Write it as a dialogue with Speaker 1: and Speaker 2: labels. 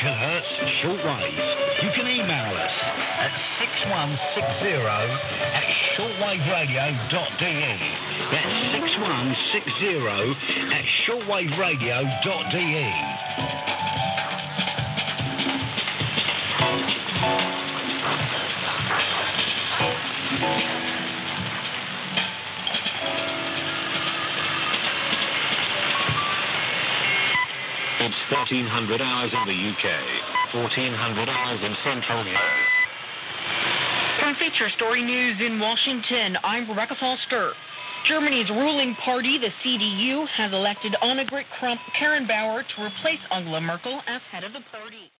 Speaker 1: kilohertz shortwave. You can email us at 6160@shortwaveradio.de. That's 6160@shortwaveradio.de.
Speaker 2: It's 1300 hours in the UK, 1400 hours in Central Europe.
Speaker 3: From Feature Story News in Washington, I'm Rebecca Foster. Germany's ruling party, the CDU, has elected Annegret Kramp-Karrenbauer to replace Angela Merkel as head of the party.